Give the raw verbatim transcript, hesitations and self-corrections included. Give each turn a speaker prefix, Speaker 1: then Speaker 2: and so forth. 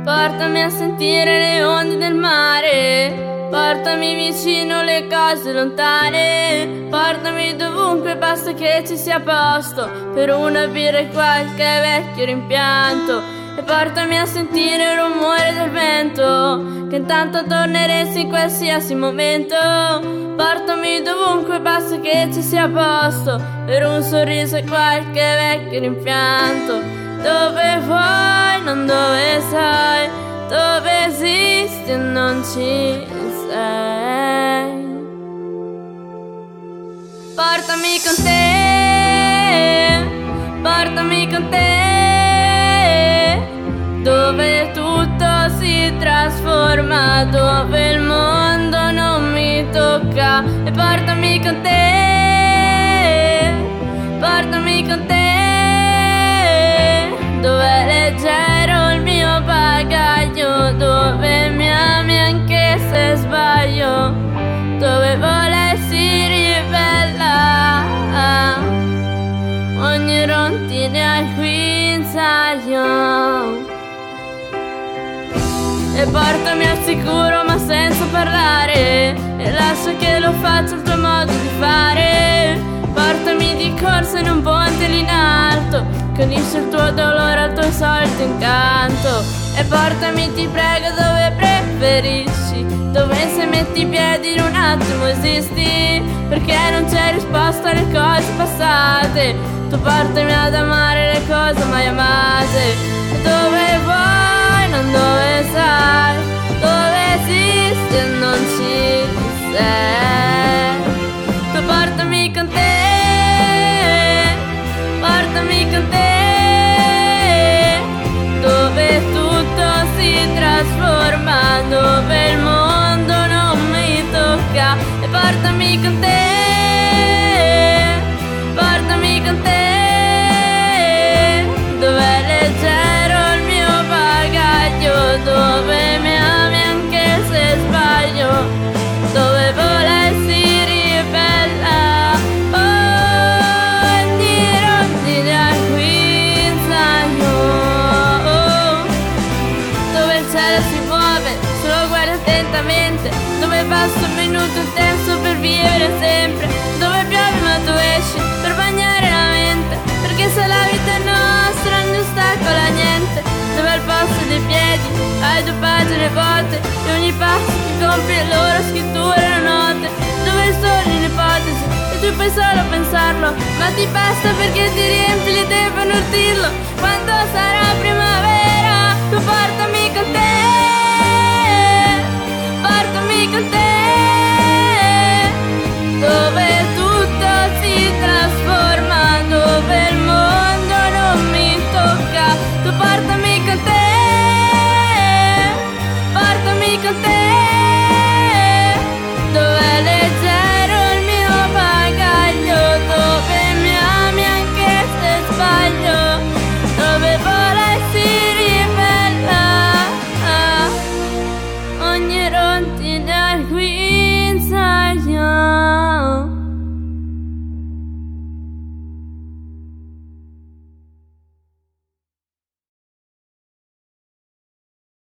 Speaker 1: portami a sentire le onde del mare, portami vicino le cose lontane, portami dovunque basta che ci sia posto per una birra e qualche vecchio rimpianto, e portami a sentire il rumore del vento che intanto torneresti in qualsiasi momento. Portami dovunque basta che ci sia posto per un sorriso e qualche vecchio rimpianto. Dove vuoi, non dove sei, dove esisti e non ci sei. Portami con te, portami con te, dove tutto si trasforma, dove il mondo non mi tocca. E portami con te, portami con te, dove è leggero il mio bagaglio, dove mi ami anche se sbaglio, dove volessi rivela ogni rondine al guinzaglio. E portami al sicuro ma senza parlare, e lascia che lo faccia il tuo modo di fare. Portami di corsa in un ponte lì in alto, che unisce il tuo dolore al tuo solito incanto. E portami, ti prego, dove preferisci, dove se metti i piedi in un attimo esisti, perché non c'è risposta alle cose passate. Tu portami ad amare le cose mai amate. E dove vuoi, non dove sai, dove esisti e non ci sei. Tu portami con te, portami con te, dove tutto si trasforma, dove il mondo non mi tocca. E portami con te, portami con te, dove è leggero il mio bagaglio, dove mi ami anche se sbaglio, dove volessi ribella ogni rondine al guinzaglio, dove il cielo si muove, solo guarda attentamente, dove passa un minuto intenso per vivere sempre, dove piove ma tu esci per bagnare la mente, perché se la vita è nostra non ostacola niente, dove al posto dei piedi hai due pagine vuote e ogni passo che compie le loro scritture e note, dove il sole è un'ipotesi e tu puoi solo pensarlo, ma ti basta perché ti riempi le idee per non dirlo. Quando sarà prima